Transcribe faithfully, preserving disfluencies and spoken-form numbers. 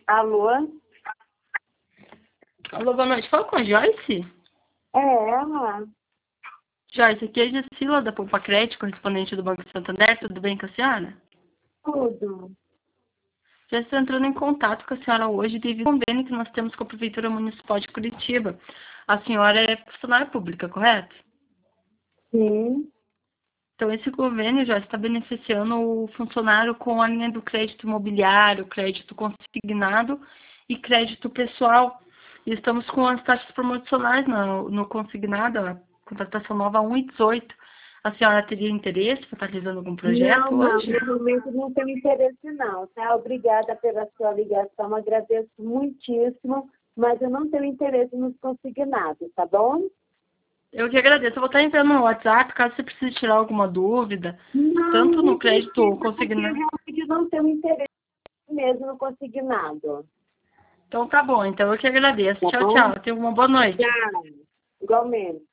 Alô? Alô, boa noite. Fala com a Joyce? É ela? Joyce, aqui é a Gessila da Poupa Crédito, correspondente do Banco Santander. Tudo bem com a senhora? Tudo. Já estou entrando em contato com a senhora hoje devido ao convênio que nós temos com a Prefeitura Municipal de Curitiba. A senhora é funcionária pública, correto? Sim. Então, esse convênio já está beneficiando o funcionário com a linha do crédito imobiliário, crédito consignado e crédito pessoal. E estamos com as taxas promocionais no, no consignado, a contratação nova um e dezoito. A senhora teria interesse para estar realizando algum Não, projeto não, hoje? no momento não tenho interesse não, tá? Obrigada pela sua ligação, agradeço muitíssimo, mas eu não tenho interesse nos consignados, tá bom? Eu que agradeço. Eu vou estar entrando no WhatsApp, caso você precise tirar alguma dúvida, Não, tanto no não crédito precisa, porque consignado. realmente não tenho interesse mesmo no consignado, Então tá bom, então eu que agradeço. tá Tchau, bom? tchau. Tenha uma boa noite. Tchau, igualmente.